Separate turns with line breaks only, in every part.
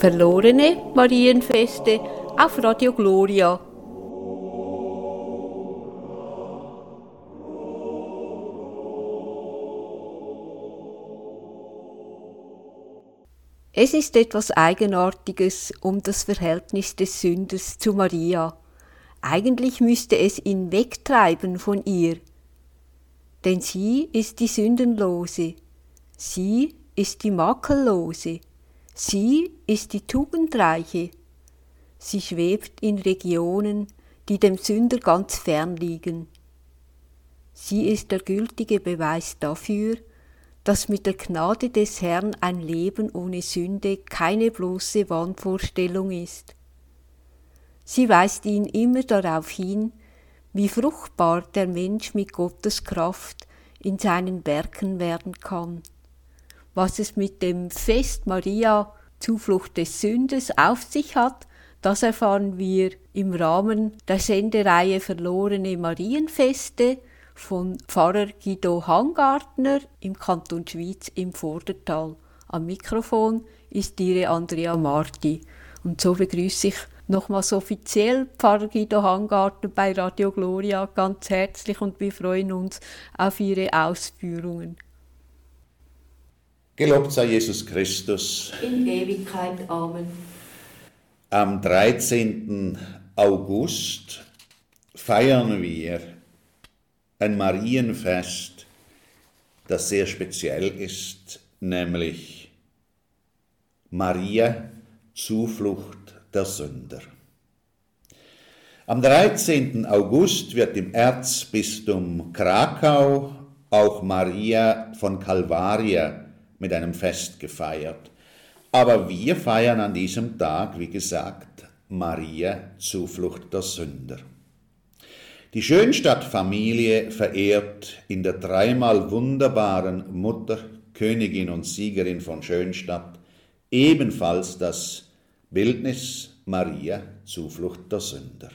Verlorene Marienfeste auf Radio Gloria. Es ist etwas Eigenartiges um das Verhältnis des Sünders zu Maria. Eigentlich müsste es ihn wegtreiben von ihr. Denn sie ist die Sündenlose, sie ist die Makellose, sie ist die Tugendreiche. Sie schwebt in Regionen, die dem Sünder ganz fern liegen. Sie ist der gültige Beweis dafür, dass mit der Gnade des Herrn ein Leben ohne Sünde keine bloße Wahnvorstellung ist. Sie weist ihn immer darauf hin, wie fruchtbar der Mensch mit Gottes Kraft in seinen Werken werden kann. Was es mit dem Fest Maria, Zuflucht des Sünders, auf sich hat, das erfahren wir im Rahmen der Sendereihe Verlorene Marienfeste von Pfarrer Guido Hangartner im Kanton Schwyz im Vordertal. Am Mikrofon ist Ihre Andrea Marti. Und so begrüße ich nochmals offiziell Pfarrer Guido Hangartner bei Radio Gloria ganz herzlich und wir freuen uns auf Ihre Ausführungen.
Gelobt sei Jesus Christus.
In Ewigkeit. Amen.
Am 13. August feiern wir ein Marienfest, das sehr speziell ist, nämlich Maria, Zuflucht der Sünder. Am 13. August wird im Erzbistum Krakau auch Maria von Kalvaria mit einem Fest gefeiert. Aber wir feiern an diesem Tag, wie gesagt, Maria, Zuflucht der Sünder. Die Schönstatt-Familie verehrt in der dreimal wunderbaren Mutter, Königin und Siegerin von Schönstatt ebenfalls das Bildnis Maria, Zuflucht der Sünder.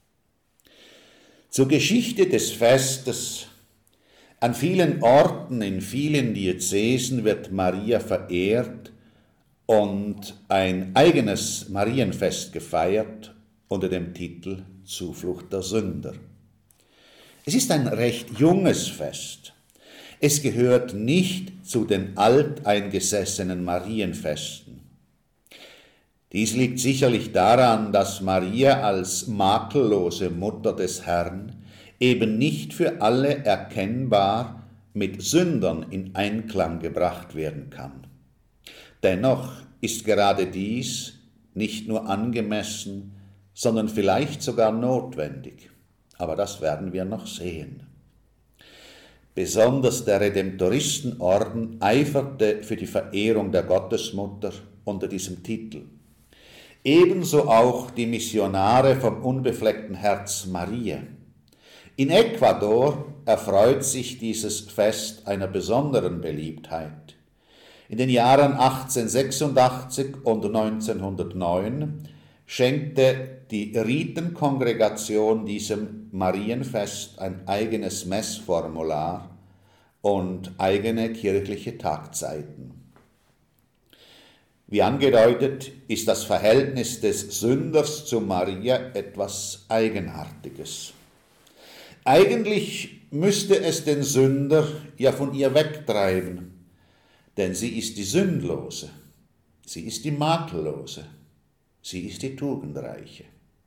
Zur Geschichte des Festes. An vielen Orten, in vielen Diözesen wird Maria verehrt und ein eigenes Marienfest gefeiert unter dem Titel Zuflucht der Sünder. Es ist ein recht junges Fest. Es gehört nicht zu den alteingesessenen Marienfesten. Dies liegt sicherlich daran, dass Maria als makellose Mutter des Herrn eben nicht für alle erkennbar mit Sündern in Einklang gebracht werden kann. Dennoch ist gerade dies nicht nur angemessen, sondern vielleicht sogar notwendig. Aber das werden wir noch sehen. Besonders der Redemptoristenorden eiferte für die Verehrung der Gottesmutter unter diesem Titel. Ebenso auch die Missionare vom unbefleckten Herz Maria. In Ecuador erfreut sich dieses Fest einer besonderen Beliebtheit. In den Jahren 1886 und 1909 schenkte die Ritenkongregation diesem Marienfest ein eigenes Messformular und eigene kirchliche Tagzeiten. Wie angedeutet, ist das Verhältnis des Sünders zu Maria etwas Eigenartiges. Eigentlich müsste es den Sünder ja von ihr wegtreiben, denn sie ist die Sündlose, sie ist die Makellose. Sie ist die Tugendreiche.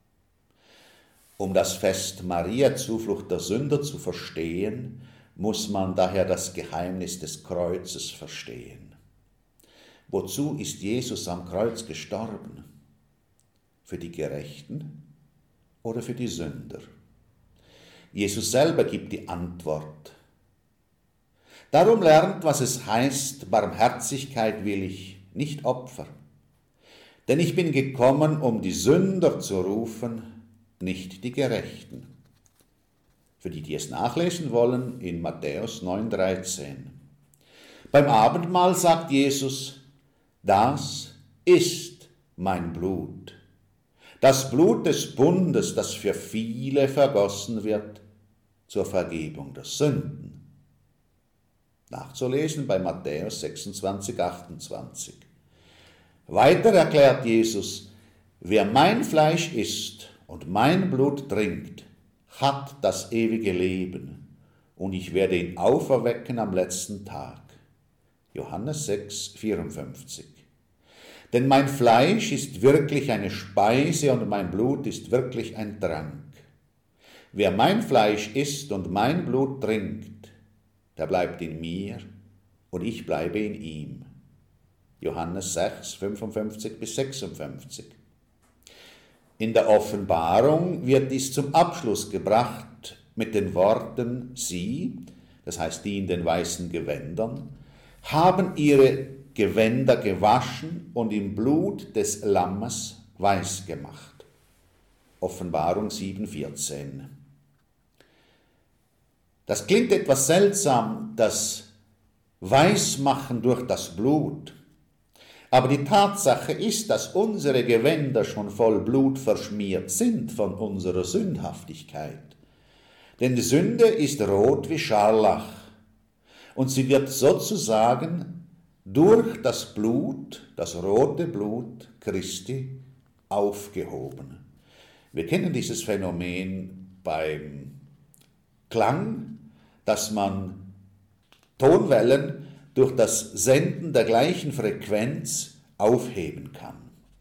Um das Fest Maria, Zuflucht der Sünder zu verstehen, muss man daher das Geheimnis des Kreuzes verstehen. Wozu ist Jesus am Kreuz gestorben? Für die Gerechten oder für die Sünder? Jesus selber gibt die Antwort. Darum lernt, was es heißt, Barmherzigkeit will ich, nicht Opfer. Denn ich bin gekommen, um die Sünder zu rufen, nicht die Gerechten. Für die, die es nachlesen wollen, in Matthäus 9,13. Beim Abendmahl sagt Jesus, das ist mein Blut. Das Blut des Bundes, das für viele vergossen wird zur Vergebung der Sünden. Nachzulesen bei Matthäus 26,28. Weiter erklärt Jesus, wer mein Fleisch isst und mein Blut trinkt, hat das ewige Leben, und ich werde ihn auferwecken am letzten Tag. Johannes 6, 54. Denn mein Fleisch ist wirklich eine Speise und mein Blut ist wirklich ein Trank. Wer mein Fleisch isst und mein Blut trinkt, der bleibt in mir und ich bleibe in ihm. Johannes 6, 55 bis 56. In der Offenbarung wird dies zum Abschluss gebracht mit den Worten, sie, das heißt die in den weißen Gewändern, haben ihre Gewänder gewaschen und im Blut des Lammes weiß gemacht. Offenbarung 7,14. Das klingt etwas seltsam, das Weißmachen durch das Blut. Aber die Tatsache ist, dass unsere Gewänder schon voll Blut verschmiert sind von unserer Sündhaftigkeit. Denn die Sünde ist rot wie Scharlach und sie wird sozusagen durch das Blut, das rote Blut Christi, aufgehoben. Wir kennen dieses Phänomen beim Klang, dass man Tonwellen durch das Senden der gleichen Frequenz aufheben kann.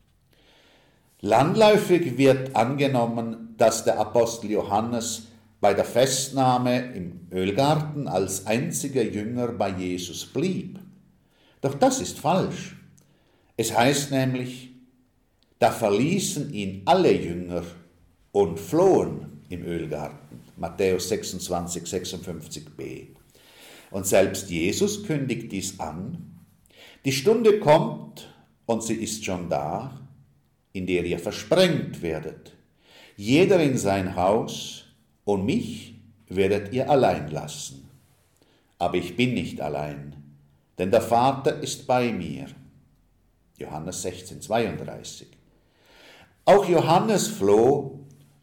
Landläufig wird angenommen, dass der Apostel Johannes bei der Festnahme im Ölgarten als einziger Jünger bei Jesus blieb. Doch das ist falsch. Es heißt nämlich, da verließen ihn alle Jünger und flohen im Ölgarten. Matthäus 26, 56b. Und selbst Jesus kündigt dies an. Die Stunde kommt, und sie ist schon da, in der ihr versprengt werdet. Jeder in sein Haus, und mich werdet ihr allein lassen. Aber ich bin nicht allein, denn der Vater ist bei mir. Johannes 16, 32. Auch Johannes floh,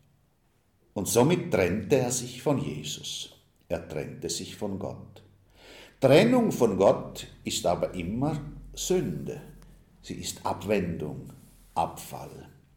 und somit trennte er sich von Jesus. Er trennte sich von Gott. Trennung von Gott ist aber immer Sünde. Sie ist Abwendung, Abfall.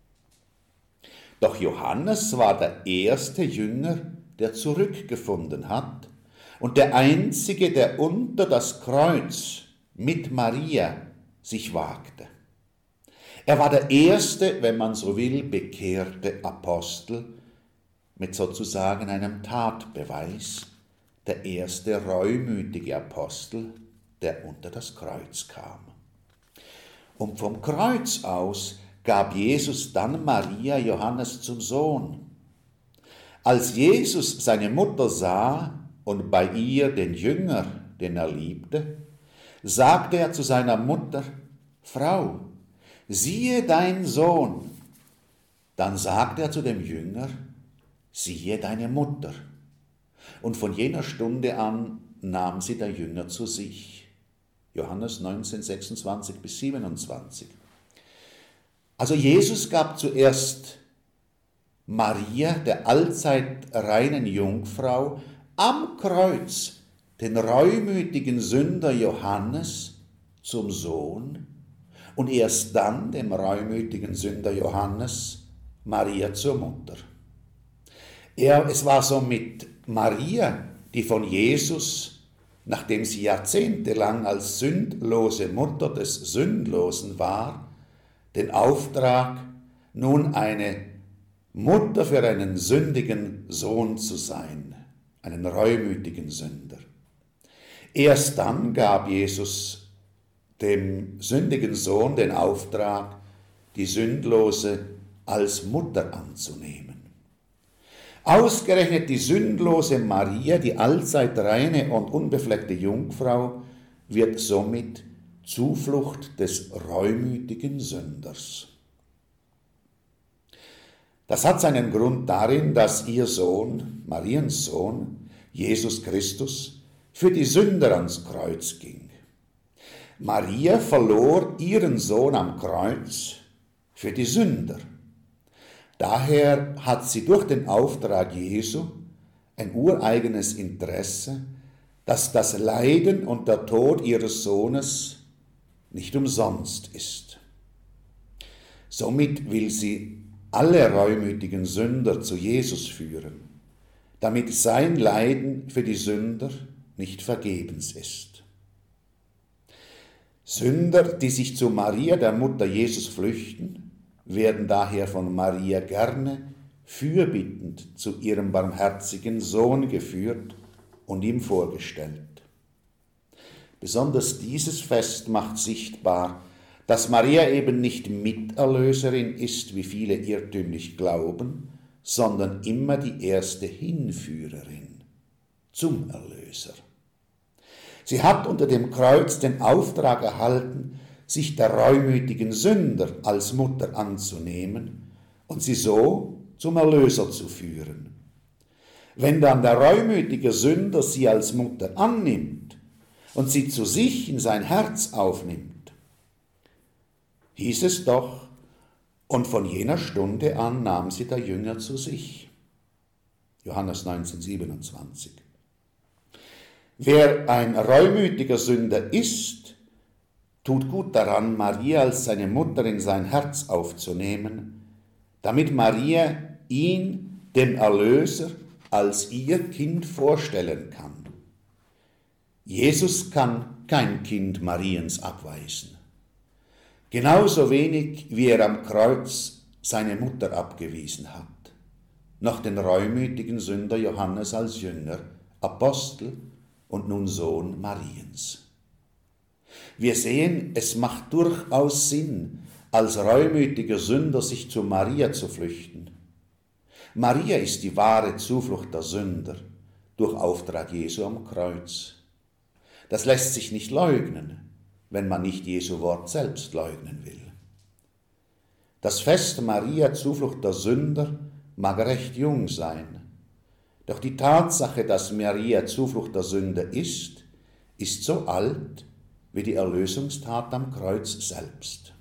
Doch Johannes war der erste Jünger, der zurückgefunden hat und der einzige, der unter das Kreuz mit Maria sich wagte. Er war der erste, wenn man so will, bekehrte Apostel mit sozusagen einem Tatbeweis, der erste reumütige Apostel, der unter das Kreuz kam. Und vom Kreuz aus gab Jesus dann Maria Johannes zum Sohn. Als Jesus seine Mutter sah und bei ihr den Jünger, den er liebte, sagte er zu seiner Mutter, Frau, siehe dein Sohn. Dann sagte er zu dem Jünger, siehe deine Mutter. Und von jener Stunde an nahm sie der Jünger zu sich. Johannes 19, 26 bis 27. Also Jesus gab zuerst Maria, der allzeit reinen Jungfrau, am Kreuz den reumütigen Sünder Johannes zum Sohn und erst dann dem reumütigen Sünder Johannes Maria zur Mutter. Es war somit Maria, die von Jesus, nachdem sie jahrzehntelang als sündlose Mutter des Sündlosen war, den Auftrag, nun eine Mutter für einen sündigen Sohn zu sein, einen reumütigen Sünder. Erst dann gab Jesus dem sündigen Sohn den Auftrag, die Sündlose als Mutter anzunehmen. Ausgerechnet die sündlose Maria, die allzeit reine und unbefleckte Jungfrau, wird somit Zuflucht des reumütigen Sünders. Das hat seinen Grund darin, dass ihr Sohn, Mariens Sohn, Jesus Christus, für die Sünder ans Kreuz ging. Maria verlor ihren Sohn am Kreuz für die Sünder. Daher hat sie durch den Auftrag Jesu ein ureigenes Interesse, dass das Leiden und der Tod ihres Sohnes nicht umsonst ist. Somit will sie alle reumütigen Sünder zu Jesus führen, damit sein Leiden für die Sünder nicht vergebens ist. Sünder, die sich zu Maria, der Mutter Jesus, flüchten, werden daher von Maria gerne fürbittend zu ihrem barmherzigen Sohn geführt und ihm vorgestellt. Besonders dieses Fest macht sichtbar, dass Maria eben nicht Miterlöserin ist, wie viele irrtümlich glauben, sondern immer die erste Hinführerin zum Erlöser. Sie hat unter dem Kreuz den Auftrag erhalten, sich der reumütigen Sünder als Mutter anzunehmen und sie so zum Erlöser zu führen. Wenn dann der reumütige Sünder sie als Mutter annimmt und sie zu sich in sein Herz aufnimmt, hieß es doch, und von jener Stunde an nahm sie der Jünger zu sich. Johannes 19,27. Wer ein reumütiger Sünder ist, tut gut daran, Maria als seine Mutter in sein Herz aufzunehmen, damit Maria ihn, den Erlöser, als ihr Kind vorstellen kann. Jesus kann kein Kind Mariens abweisen. Genauso wenig, wie er am Kreuz seine Mutter abgewiesen hat, noch den reumütigen Sünder Johannes als Jünger, Apostel und nun Sohn Mariens. Wir sehen, es macht durchaus Sinn, als reumütiger Sünder sich zu Maria zu flüchten. Maria ist die wahre Zuflucht der Sünder durch Auftrag Jesu am Kreuz. Das lässt sich nicht leugnen, wenn man nicht Jesu Wort selbst leugnen will. Das Fest Maria, Zuflucht der Sünder, mag recht jung sein, doch die Tatsache, dass Maria Zuflucht der Sünder ist so alt wie die Erlösungstat am Kreuz selbst.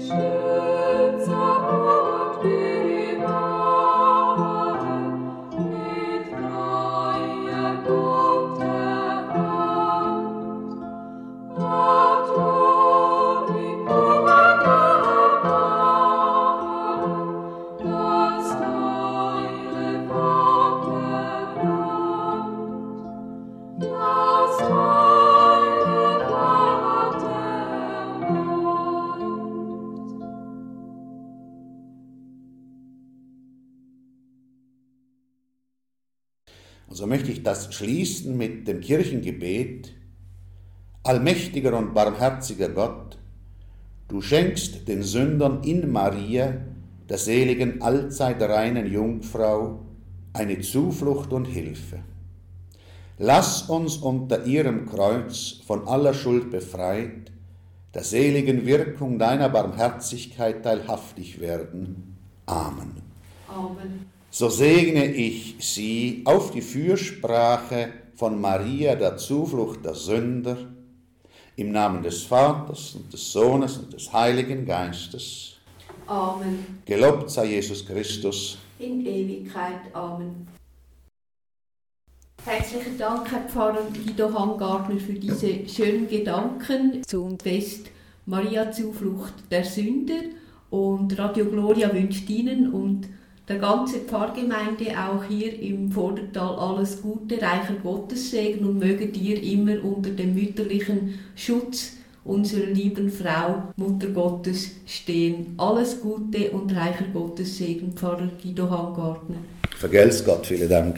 Und so möchte ich das schließen mit dem Kirchengebet. Allmächtiger und barmherziger Gott, du schenkst den Sündern in Maria, der seligen allzeit reinen Jungfrau, eine Zuflucht und Hilfe. Lass uns unter ihrem Kreuz von aller Schuld befreit, der seligen Wirkung deiner Barmherzigkeit teilhaftig werden. Amen.
Amen.
So segne ich sie auf die Fürsprache von Maria, der Zuflucht der Sünder, im Namen des Vaters und des Sohnes und des Heiligen Geistes.
Amen.
Gelobt sei Jesus Christus.
In Ewigkeit. Amen. Herzlichen Dank, Herr Pfarrer Guido Hangartner, für diese schönen Gedanken zum Fest Maria Zuflucht der Sünder. Und Radio Gloria wünscht Ihnen und der ganzen Pfarrgemeinde auch hier im Vordertal alles Gute, reicher Gottessegen und möget ihr immer unter dem mütterlichen Schutz unserer lieben Frau, Mutter Gottes, stehen. Alles Gute und reicher Gottessegen, Pfarrer Guido Hangartner.
Vergelt's Gott, vielen Dank.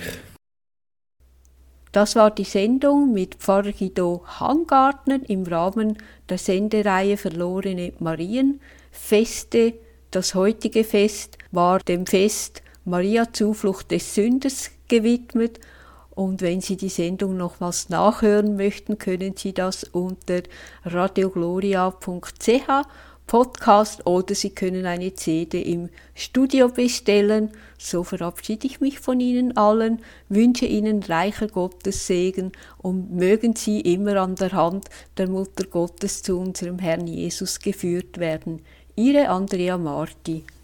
Das war die Sendung mit Pfarrer Guido Hangartner im Rahmen der Sendereihe Verlorene Marien, Feste. Das heutige Fest war dem Fest Maria Zuflucht des Sünders gewidmet. Und wenn Sie die Sendung nochmals nachhören möchten, können Sie das unter radiogloria.ch Podcast oder Sie können eine CD im Studio bestellen. So verabschiede ich mich von Ihnen allen, wünsche Ihnen reicher Gottes Segen und mögen Sie immer an der Hand der Mutter Gottes zu unserem Herrn Jesus geführt werden. Ihre Andrea Marti.